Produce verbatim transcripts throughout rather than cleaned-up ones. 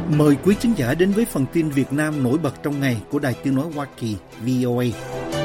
Mời quý khán giả đến với phần tin Việt Nam nổi bật trong ngày của Đài Tiếng nói Hoa Kỳ vê o a.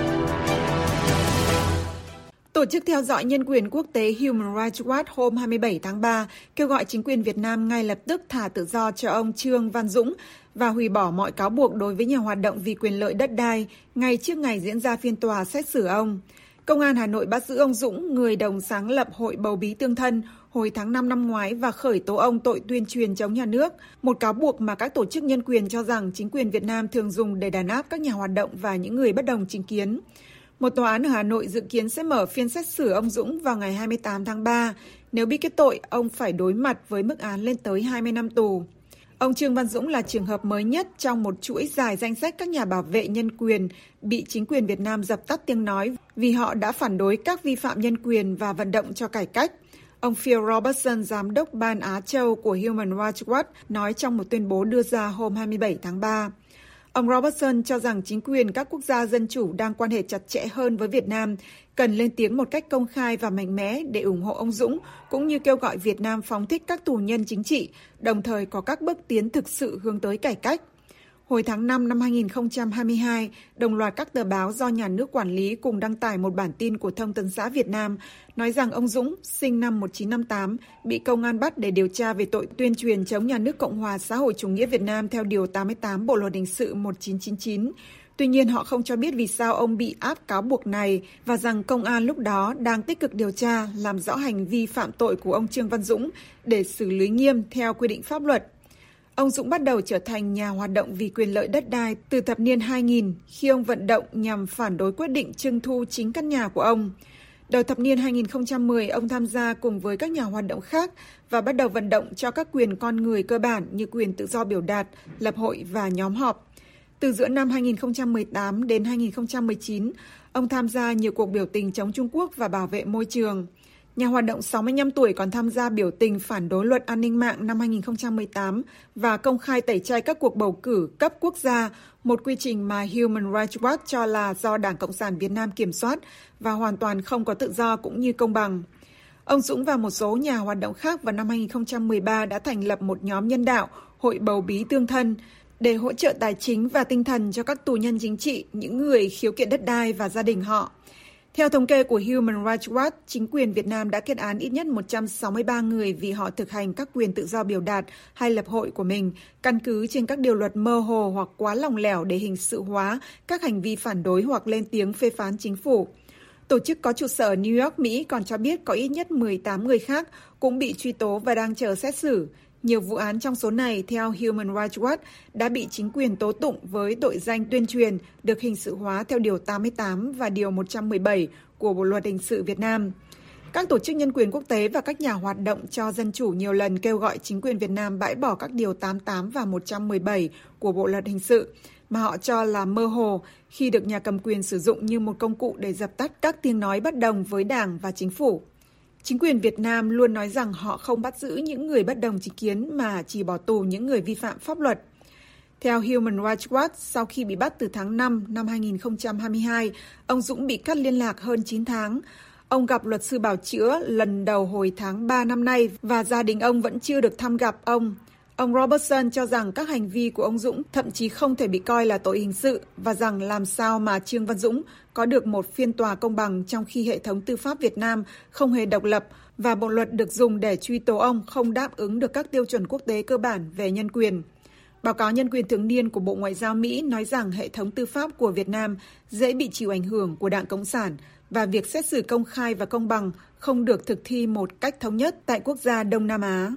Tổ chức theo dõi nhân quyền quốc tế Human Rights Watch hôm hai mươi bảy tháng ba kêu gọi chính quyền Việt Nam ngay lập tức thả tự do cho ông Trương Văn Dũng và hủy bỏ mọi cáo buộc đối với nhà hoạt động vì quyền lợi đất đai ngay trước ngày diễn ra phiên tòa xét xử ông. Công an Hà Nội bắt giữ ông Dũng, người đồng sáng lập Hội Bầu Bí Tương Thân, hồi tháng năm năm ngoái và khởi tố ông tội tuyên truyền chống nhà nước, một cáo buộc mà các tổ chức nhân quyền cho rằng chính quyền Việt Nam thường dùng để đàn áp các nhà hoạt động và những người bất đồng chính kiến. Một tòa án ở Hà Nội dự kiến sẽ mở phiên xét xử ông Dũng vào ngày hai mươi tám tháng ba. Nếu bị kết tội, ông phải đối mặt với mức án lên tới hai mươi năm tù. Ông Trương Văn Dũng là trường hợp mới nhất trong một chuỗi dài danh sách các nhà bảo vệ nhân quyền bị chính quyền Việt Nam dập tắt tiếng nói vì họ đã phản đối các vi phạm nhân quyền và vận động cho cải cách. Ông Phil Robertson, giám đốc Ban Á Châu của Human Rights Watch, nói trong một tuyên bố đưa ra hôm hai mươi bảy tháng ba. Ông Robertson cho rằng chính quyền các quốc gia dân chủ đang quan hệ chặt chẽ hơn với Việt Nam, cần lên tiếng một cách công khai và mạnh mẽ để ủng hộ ông Dũng, cũng như kêu gọi Việt Nam phóng thích các tù nhân chính trị, đồng thời có các bước tiến thực sự hướng tới cải cách. Hồi tháng năm năm hai nghìn không trăm hai mươi hai, đồng loạt các tờ báo do nhà nước quản lý cùng đăng tải một bản tin của Thông tấn xã Việt Nam nói rằng ông Dũng, sinh năm một nghìn chín trăm năm mươi tám, bị công an bắt để điều tra về tội tuyên truyền chống nhà nước Cộng hòa xã hội chủ nghĩa Việt Nam theo Điều tám mươi tám Bộ Luật Hình sự một nghìn chín trăm chín mươi chín. Tuy nhiên, họ không cho biết vì sao ông bị áp cáo buộc này và rằng công an lúc đó đang tích cực điều tra, làm rõ hành vi phạm tội của ông Trương Văn Dũng để xử lý nghiêm theo quy định pháp luật. Ông Dũng bắt đầu trở thành nhà hoạt động vì quyền lợi đất đai từ thập niên hai nghìn khi ông vận động nhằm phản đối quyết định trưng thu chính căn nhà của ông. Đầu thập niên hai nghìn không trăm mười, ông tham gia cùng với các nhà hoạt động khác và bắt đầu vận động cho các quyền con người cơ bản như quyền tự do biểu đạt, lập hội và nhóm họp. Từ giữa năm hai nghìn không trăm mười tám đến hai nghìn không trăm mười chín, ông tham gia nhiều cuộc biểu tình chống Trung Quốc và bảo vệ môi trường. Nhà hoạt động sáu mươi lăm tuổi còn tham gia biểu tình phản đối luật an ninh mạng năm hai nghìn không trăm mười tám và công khai tẩy chay các cuộc bầu cử cấp quốc gia, một quy trình mà Human Rights Watch cho là do Đảng Cộng sản Việt Nam kiểm soát và hoàn toàn không có tự do cũng như công bằng. Ông Dũng và một số nhà hoạt động khác vào năm hai nghìn không trăm mười ba đã thành lập một nhóm nhân đạo, Hội Bầu Bí Tương Thân, để hỗ trợ tài chính và tinh thần cho các tù nhân chính trị, những người khiếu kiện đất đai và gia đình họ. Theo thống kê của Human Rights Watch, chính quyền Việt Nam đã kết án ít nhất một trăm sáu mươi ba người vì họ thực hành các quyền tự do biểu đạt hay lập hội của mình, căn cứ trên các điều luật mơ hồ hoặc quá lỏng lẻo để hình sự hóa các hành vi phản đối hoặc lên tiếng phê phán chính phủ. Tổ chức có trụ sở ở New York, Mỹ còn cho biết có ít nhất mười tám người khác cũng bị truy tố và đang chờ xét xử. Nhiều vụ án trong số này, theo Human Rights Watch, đã bị chính quyền tố tụng với tội danh tuyên truyền được hình sự hóa theo Điều tám mươi tám và Điều một trăm mười bảy của Bộ Luật Hình sự Việt Nam. Các tổ chức nhân quyền quốc tế và các nhà hoạt động cho dân chủ nhiều lần kêu gọi chính quyền Việt Nam bãi bỏ các Điều tám mươi tám và một trăm mười bảy của Bộ Luật Hình sự, mà họ cho là mơ hồ khi được nhà cầm quyền sử dụng như một công cụ để dập tắt các tiếng nói bất đồng với Đảng và Chính phủ. Chính quyền Việt Nam luôn nói rằng họ không bắt giữ những người bất đồng chính kiến mà chỉ bỏ tù những người vi phạm pháp luật. Theo Human Rights Watch, sau khi bị bắt từ tháng năm năm hai nghìn không trăm hai mươi hai, ông Dũng bị cắt liên lạc hơn chín tháng. Ông gặp luật sư bào chữa lần đầu hồi tháng ba năm nay và gia đình ông vẫn chưa được thăm gặp ông. Ông Robertson cho rằng các hành vi của ông Dũng thậm chí không thể bị coi là tội hình sự và rằng làm sao mà Trương Văn Dũng có được một phiên tòa công bằng trong khi hệ thống tư pháp Việt Nam không hề độc lập và bộ luật được dùng để truy tố ông không đáp ứng được các tiêu chuẩn quốc tế cơ bản về nhân quyền. Báo cáo nhân quyền thường niên của Bộ Ngoại giao Mỹ nói rằng hệ thống tư pháp của Việt Nam dễ bị chịu ảnh hưởng của Đảng Cộng sản và việc xét xử công khai và công bằng không được thực thi một cách thống nhất tại quốc gia Đông Nam Á.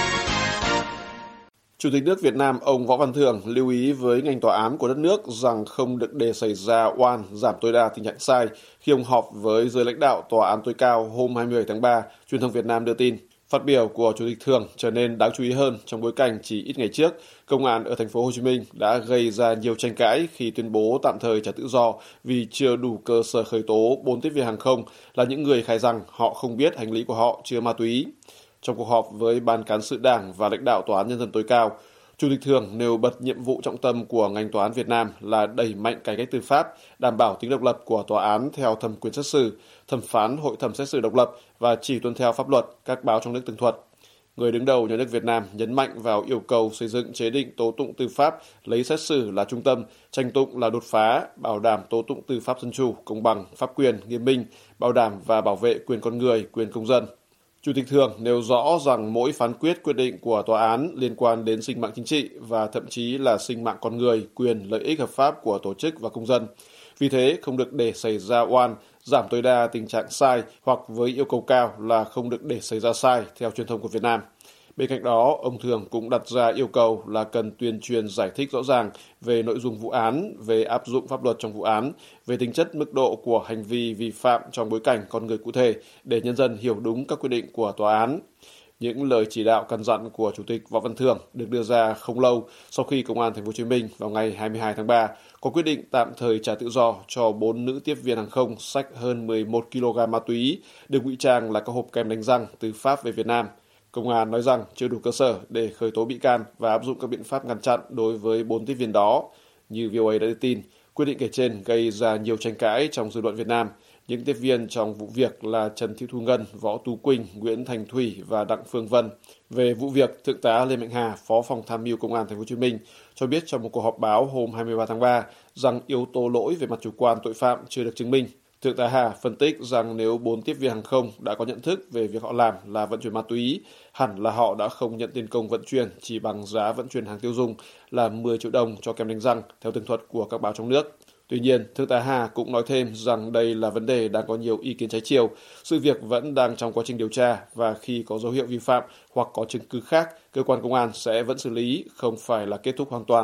Chủ tịch nước Việt Nam ông Võ Văn Thưởng lưu ý với ngành tòa án của đất nước rằng không được để xảy ra oan giảm tối đa tình trạng sai khi ông họp với giới lãnh đạo tòa án tối cao hôm hai mươi bảy tháng ba, truyền thông Việt Nam đưa tin. Phát biểu của Chủ tịch Thưởng trở nên đáng chú ý hơn trong bối cảnh chỉ ít ngày trước, công an ở thành phố Hồ Chí Minh đã gây ra nhiều tranh cãi khi tuyên bố tạm thời trả tự do vì chưa đủ cơ sở khởi tố bốn tiếp viên hàng không là những người khai rằng họ không biết hành lý của họ chứa ma túy. Trong cuộc họp với Ban Cán sự Đảng và lãnh đạo Tòa án Nhân dân tối cao, Chủ tịch Thưởng nêu bật nhiệm vụ trọng tâm của ngành tòa án Việt Nam là đẩy mạnh cải cách tư pháp, đảm bảo tính độc lập của tòa án theo thẩm quyền xét xử, thẩm phán hội thẩm xét xử độc lập và chỉ tuân theo pháp luật, các báo trong nước tường thuật. Người đứng đầu nhà nước Việt Nam nhấn mạnh vào yêu cầu xây dựng chế định tố tụng tư pháp, lấy xét xử là trung tâm, tranh tụng là đột phá, bảo đảm tố tụng tư pháp dân chủ, công bằng, pháp quyền, nghiêm minh, bảo đảm và bảo vệ quyền con người, quyền công dân. Chủ tịch Thường nêu rõ rằng mỗi phán quyết quyết định của tòa án liên quan đến sinh mạng chính trị và thậm chí là sinh mạng con người, quyền lợi ích hợp pháp của tổ chức và công dân. Vì thế, không được để xảy ra oan, giảm tối đa tình trạng sai hoặc với yêu cầu cao là không được để xảy ra sai, theo truyền thông của Việt Nam. Bên cạnh đó, ông Thường cũng đặt ra yêu cầu là cần tuyên truyền giải thích rõ ràng về nội dung vụ án, về áp dụng pháp luật trong vụ án, về tính chất mức độ của hành vi vi phạm trong bối cảnh con người cụ thể để nhân dân hiểu đúng các quyết định của tòa án. Những lời chỉ đạo căn dặn của Chủ tịch Võ Văn Thưởng được đưa ra không lâu sau khi Công an Thành phố Hồ Chí Minh vào ngày hai mươi hai tháng ba có quyết định tạm thời trả tự do cho bốn nữ tiếp viên hàng không xách hơn mười một ki lô gam ma túy được ngụy trang là các hộp kem đánh răng từ Pháp về Việt Nam. Công an nói rằng chưa đủ cơ sở để khởi tố bị can và áp dụng các biện pháp ngăn chặn đối với bốn tiếp viên đó. Như vê o a đã đưa tin, quyết định kể trên gây ra nhiều tranh cãi trong dư luận Việt Nam. Những tiếp viên trong vụ việc là Trần Thị Thu Ngân, Võ Tú Quỳnh, Nguyễn Thành Thủy và Đặng Phương Vân. Về vụ việc, Thượng tá Lê Mạnh Hà, Phó Phòng Tham mưu Công an Thành phố Hồ Chí Minh cho biết trong một cuộc họp báo hôm hai mươi ba tháng ba rằng yếu tố lỗi về mặt chủ quan tội phạm chưa được chứng minh. Thượng tá Hà phân tích rằng nếu bốn tiếp viên hàng không đã có nhận thức về việc họ làm là vận chuyển ma túy, hẳn là họ đã không nhận tiền công vận chuyển chỉ bằng giá vận chuyển hàng tiêu dùng là mười triệu đồng cho kem đánh răng, theo tường thuật của các báo trong nước. Tuy nhiên, Thượng tá Hà cũng nói thêm rằng đây là vấn đề đang có nhiều ý kiến trái chiều, sự việc vẫn đang trong quá trình điều tra và khi có dấu hiệu vi phạm hoặc có chứng cứ khác, cơ quan công an sẽ vẫn xử lý, không phải là kết thúc hoàn toàn.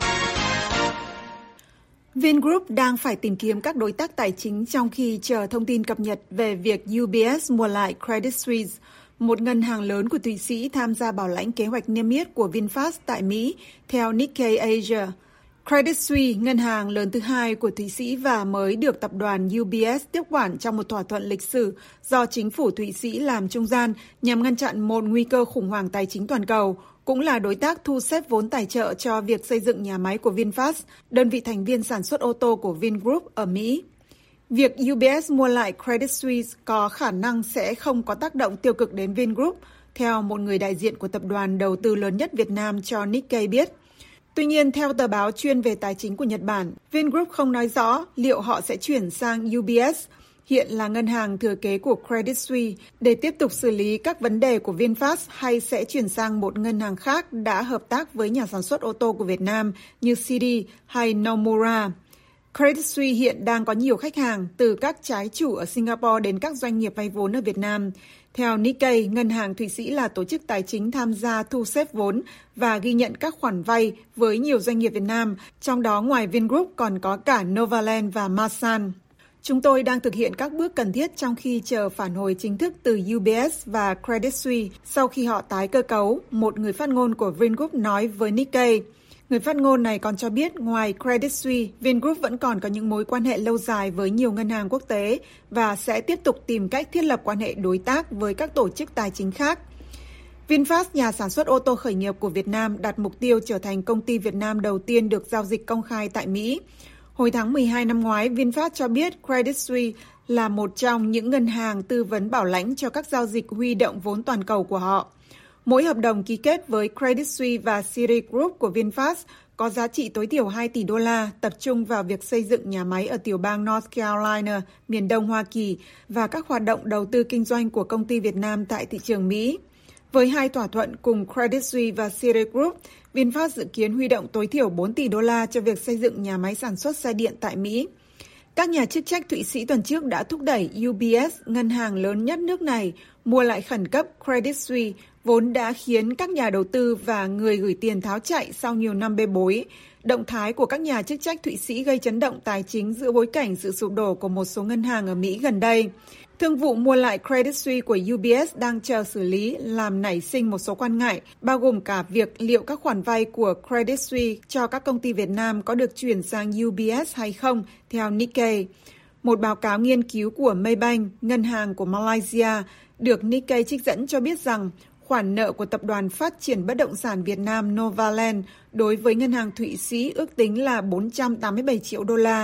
Vingroup đang phải tìm kiếm các đối tác tài chính trong khi chờ thông tin cập nhật về việc u bê ét mua lại Credit Suisse, một ngân hàng lớn của Thụy Sĩ tham gia bảo lãnh kế hoạch niêm yết của VinFast tại Mỹ, theo Nikkei Asia. Credit Suisse, ngân hàng lớn thứ hai của Thụy Sĩ và mới được tập đoàn u bê ét tiếp quản trong một thỏa thuận lịch sử do chính phủ Thụy Sĩ làm trung gian nhằm ngăn chặn một nguy cơ khủng hoảng tài chính toàn cầu, cũng là đối tác thu xếp vốn tài trợ cho việc xây dựng nhà máy của VinFast, đơn vị thành viên sản xuất ô tô của Vingroup ở Mỹ. Việc u bê ét mua lại Credit Suisse có khả năng sẽ không có tác động tiêu cực đến Vingroup, theo một người đại diện của tập đoàn đầu tư lớn nhất Việt Nam cho Nikkei biết. Tuy nhiên, theo tờ báo chuyên về tài chính của Nhật Bản, Vingroup không nói rõ liệu họ sẽ chuyển sang u bê ét, hiện là ngân hàng thừa kế của Credit Suisse, để tiếp tục xử lý các vấn đề của VinFast hay sẽ chuyển sang một ngân hàng khác đã hợp tác với nhà sản xuất ô tô của Việt Nam như xê đê hay Nomura. Credit Suisse hiện đang có nhiều khách hàng, từ các trái chủ ở Singapore đến các doanh nghiệp vay vốn ở Việt Nam. Theo Nikkei, ngân hàng Thụy Sĩ là tổ chức tài chính tham gia thu xếp vốn và ghi nhận các khoản vay với nhiều doanh nghiệp Việt Nam, trong đó ngoài Vingroup còn có cả Novaland và Masan. Chúng tôi đang thực hiện các bước cần thiết trong khi chờ phản hồi chính thức từ u bê ét và Credit Suisse sau khi họ tái cơ cấu, một người phát ngôn của Vingroup nói với Nikkei. Người phát ngôn này còn cho biết ngoài Credit Suisse, Vingroup vẫn còn có những mối quan hệ lâu dài với nhiều ngân hàng quốc tế và sẽ tiếp tục tìm cách thiết lập quan hệ đối tác với các tổ chức tài chính khác. VinFast, nhà sản xuất ô tô khởi nghiệp của Việt Nam, đặt mục tiêu trở thành công ty Việt Nam đầu tiên được giao dịch công khai tại Mỹ. Hồi tháng mười hai năm ngoái, VinFast cho biết Credit Suisse là một trong những ngân hàng tư vấn bảo lãnh cho các giao dịch huy động vốn toàn cầu của họ. Mỗi hợp đồng ký kết với Credit Suisse và Citigroup của VinFast có giá trị tối thiểu hai tỷ đô la, tập trung vào việc xây dựng nhà máy ở tiểu bang North Carolina, miền đông Hoa Kỳ, và các hoạt động đầu tư kinh doanh của công ty Việt Nam tại thị trường Mỹ. Với hai thỏa thuận cùng Credit Suisse và Citigroup, VinFast dự kiến huy động tối thiểu bốn tỷ đô la cho việc xây dựng nhà máy sản xuất xe điện tại Mỹ. Các nhà chức trách Thụy Sĩ tuần trước đã thúc đẩy u bê ét, ngân hàng lớn nhất nước này, mua lại khẩn cấp Credit Suisse, vốn đã khiến các nhà đầu tư và người gửi tiền tháo chạy sau nhiều năm bê bối. Động thái của các nhà chức trách Thụy Sĩ gây chấn động tài chính giữa bối cảnh sự sụp đổ của một số ngân hàng ở Mỹ gần đây. Thương vụ mua lại Credit Suisse của u bê ét đang chờ xử lý, làm nảy sinh một số quan ngại, bao gồm cả việc liệu các khoản vay của Credit Suisse cho các công ty Việt Nam có được chuyển sang u bê ét hay không, theo Nikkei. Một báo cáo nghiên cứu của Maybank, ngân hàng của Malaysia, được Nikkei trích dẫn cho biết rằng khoản nợ của Tập đoàn Phát triển Bất động sản Việt Nam Novaland đối với ngân hàng Thụy Sĩ ước tính là bốn trăm tám mươi bảy triệu đô la.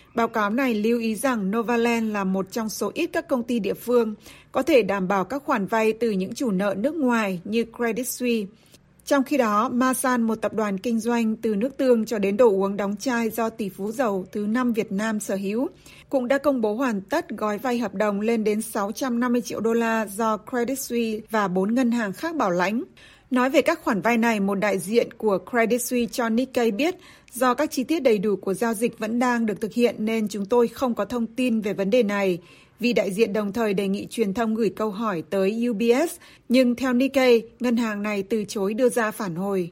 Báo cáo này lưu ý rằng Novaland là một trong số ít các công ty địa phương có thể đảm bảo các khoản vay từ những chủ nợ nước ngoài như Credit Suisse. Trong khi đó, Masan, một tập đoàn kinh doanh từ nước tương cho đến đồ uống đóng chai do tỷ phú dầu thứ năm Việt Nam sở hữu, cũng đã công bố hoàn tất gói vay hợp đồng lên đến sáu trăm năm mươi triệu đô la do Credit Suisse và bốn ngân hàng khác bảo lãnh. Nói về các khoản vay này, một đại diện của Credit Suisse cho Nikkei biết, do các chi tiết đầy đủ của giao dịch vẫn đang được thực hiện nên chúng tôi không có thông tin về vấn đề này. Vị đại diện đồng thời đề nghị truyền thông gửi câu hỏi tới U B S, nhưng theo Nikkei, ngân hàng này từ chối đưa ra phản hồi.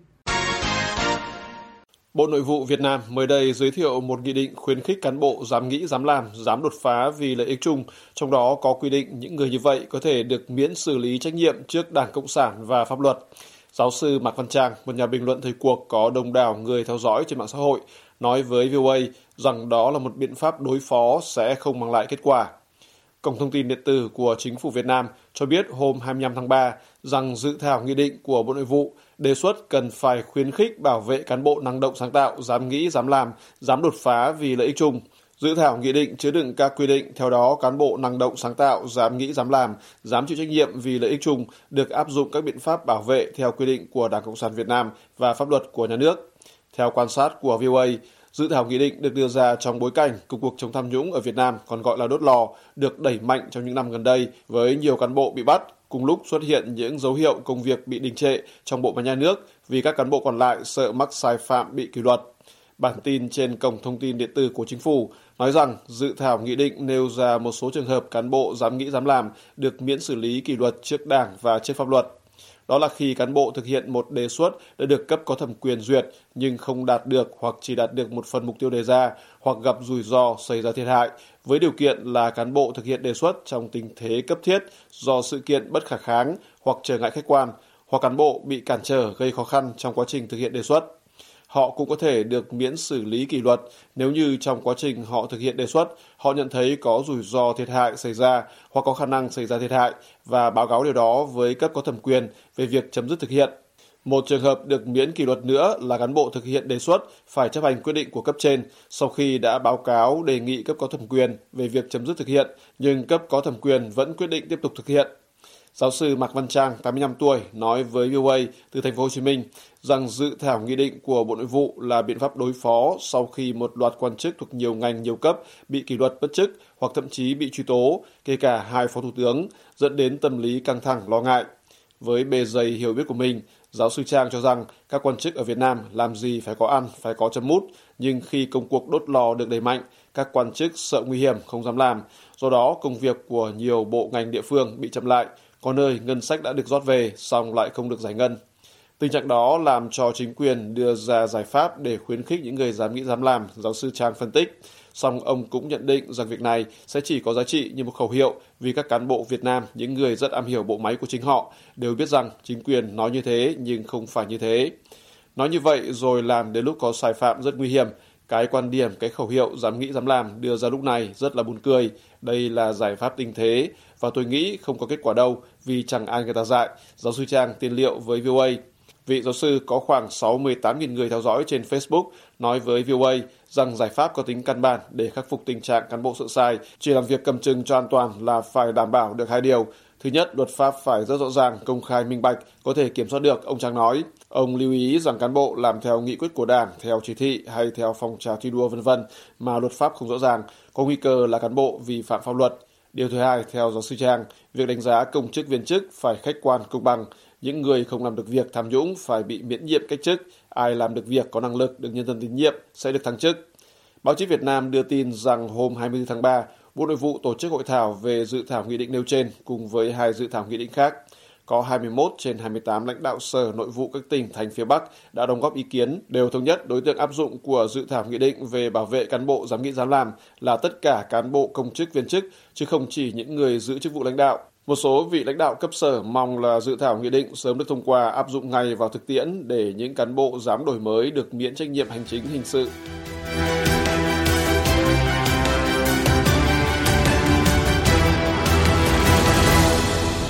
Bộ Nội vụ Việt Nam mới đây giới thiệu một nghị định khuyến khích cán bộ dám nghĩ, dám làm, dám đột phá vì lợi ích chung. Trong đó có quy định những người như vậy có thể được miễn xử lý trách nhiệm trước Đảng Cộng sản và pháp luật. Giáo sư Mạc Văn Trang, một nhà bình luận thời cuộc có đông đảo người theo dõi trên mạng xã hội, nói với vê o a rằng đó là một biện pháp đối phó sẽ không mang lại kết quả. Cổng thông tin điện tử của Chính phủ Việt Nam cho biết hôm hai mươi lăm tháng ba rằng dự thảo nghị định của Bộ Nội vụ đề xuất cần phải khuyến khích bảo vệ cán bộ năng động sáng tạo, dám nghĩ, dám làm, dám đột phá vì lợi ích chung. Dự thảo nghị định chứa đựng các quy định, theo đó cán bộ năng động sáng tạo, dám nghĩ, dám làm, dám chịu trách nhiệm vì lợi ích chung được áp dụng các biện pháp bảo vệ theo quy định của Đảng Cộng sản Việt Nam và pháp luật của nhà nước. Theo quan sát của vê o a, dự thảo nghị định được đưa ra trong bối cảnh công cuộc chống tham nhũng ở Việt Nam, còn gọi là đốt lò, được đẩy mạnh trong những năm gần đây với nhiều cán bộ bị bắt, cùng lúc xuất hiện những dấu hiệu công việc bị đình trệ trong bộ máy nhà nước vì các cán bộ còn lại sợ mắc sai phạm bị kỷ luật. Bản tin trên cổng thông tin điện tử của Chính phủ nói rằng dự thảo nghị định nêu ra một số trường hợp cán bộ dám nghĩ, dám làm được miễn xử lý kỷ luật trước Đảng và trước pháp luật. Đó là khi cán bộ thực hiện một đề xuất đã được cấp có thẩm quyền duyệt nhưng không đạt được hoặc chỉ đạt được một phần mục tiêu đề ra hoặc gặp rủi ro xảy ra thiệt hại, với điều kiện là cán bộ thực hiện đề xuất trong tình thế cấp thiết do sự kiện bất khả kháng hoặc trở ngại khách quan, hoặc cán bộ bị cản trở gây khó khăn trong quá trình thực hiện đề xuất. Họ cũng có thể được miễn xử lý kỷ luật nếu như trong quá trình họ thực hiện đề xuất, họ nhận thấy có rủi ro thiệt hại xảy ra hoặc có khả năng xảy ra thiệt hại và báo cáo điều đó với cấp có thẩm quyền về việc chấm dứt thực hiện. Một trường hợp được miễn kỷ luật nữa là cán bộ thực hiện đề xuất phải chấp hành quyết định của cấp trên sau khi đã báo cáo đề nghị cấp có thẩm quyền về việc chấm dứt thực hiện, nhưng cấp có thẩm quyền vẫn quyết định tiếp tục thực hiện. Giáo sư Mạc Văn Trang, tám mươi lăm tuổi, nói với vê o a từ thành phố Hồ Chí Minh rằng dự thảo nghị định của Bộ Nội vụ là biện pháp đối phó sau khi một loạt quan chức thuộc nhiều ngành nhiều cấp bị kỷ luật bất chức hoặc thậm chí bị truy tố, kể cả hai phó thủ tướng, dẫn đến tâm lý căng thẳng lo ngại. Với bề dày hiểu biết của mình, giáo sư Trang cho rằng các quan chức ở Việt Nam làm gì phải có ăn, phải có chấm mút, nhưng khi công cuộc đốt lò được đẩy mạnh, các quan chức sợ nguy hiểm không dám làm, do đó công việc của nhiều bộ ngành địa phương bị chậm lại. Có nơi ngân sách đã được rót về, song lại không được giải ngân. Tình trạng đó làm cho chính quyền đưa ra giải pháp để khuyến khích những người dám nghĩ dám làm, giáo sư Trang phân tích. Song ông cũng nhận định rằng việc này sẽ chỉ có giá trị như một khẩu hiệu vì các cán bộ Việt Nam, những người rất am hiểu bộ máy của chính họ, đều biết rằng chính quyền nói như thế nhưng không phải như thế. Nói như vậy rồi làm đến lúc có sai phạm rất nguy hiểm. Cái quan điểm, cái khẩu hiệu dám nghĩ dám làm đưa ra lúc này rất là buồn cười. Đây là giải pháp tình thế và tôi nghĩ không có kết quả đâu vì chẳng ai người ta dạy. Giáo sư Trang tiên liệu với vê o a. Vị giáo sư có khoảng sáu mươi tám nghìn người theo dõi trên Facebook nói với vê o a rằng giải pháp có tính căn bản để khắc phục tình trạng cán bộ sợ sai, chỉ làm việc cầm chừng cho an toàn là phải đảm bảo được hai điều. Thứ nhất, luật pháp phải rất rõ ràng, công khai, minh bạch, có thể kiểm soát được, ông Trang nói. Ông lưu ý rằng cán bộ làm theo nghị quyết của Đảng, theo chỉ thị hay theo phong trào thi đua vân vân mà luật pháp không rõ ràng, có nguy cơ là cán bộ vi phạm pháp luật. Điều thứ hai, theo giáo sư Trang, việc đánh giá công chức viên chức phải khách quan, công bằng. Những người không làm được việc tham nhũng phải bị miễn nhiệm cách chức, ai làm được việc có năng lực được nhân dân tín nhiệm sẽ được thăng chức. Báo chí Việt Nam đưa tin rằng hôm hai mươi tư tháng ba, Bộ Nội vụ tổ chức hội thảo về dự thảo nghị định nêu trên cùng với hai dự thảo nghị định khác. Có hai mươi mốt trên hai mươi tám lãnh đạo Sở Nội vụ các tỉnh thành phía Bắc đã đóng góp ý kiến, đều thống nhất đối tượng áp dụng của dự thảo nghị định về bảo vệ cán bộ dám nghĩ dám làm là tất cả cán bộ công chức viên chức, chứ không chỉ những người giữ chức vụ lãnh đạo. Một số vị lãnh đạo cấp sở mong là dự thảo nghị định sớm được thông qua áp dụng ngay vào thực tiễn để những cán bộ dám đổi mới được miễn trách nhiệm hành chính hình sự.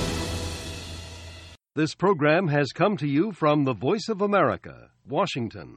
This program has come to you from the Voice of America, Washington.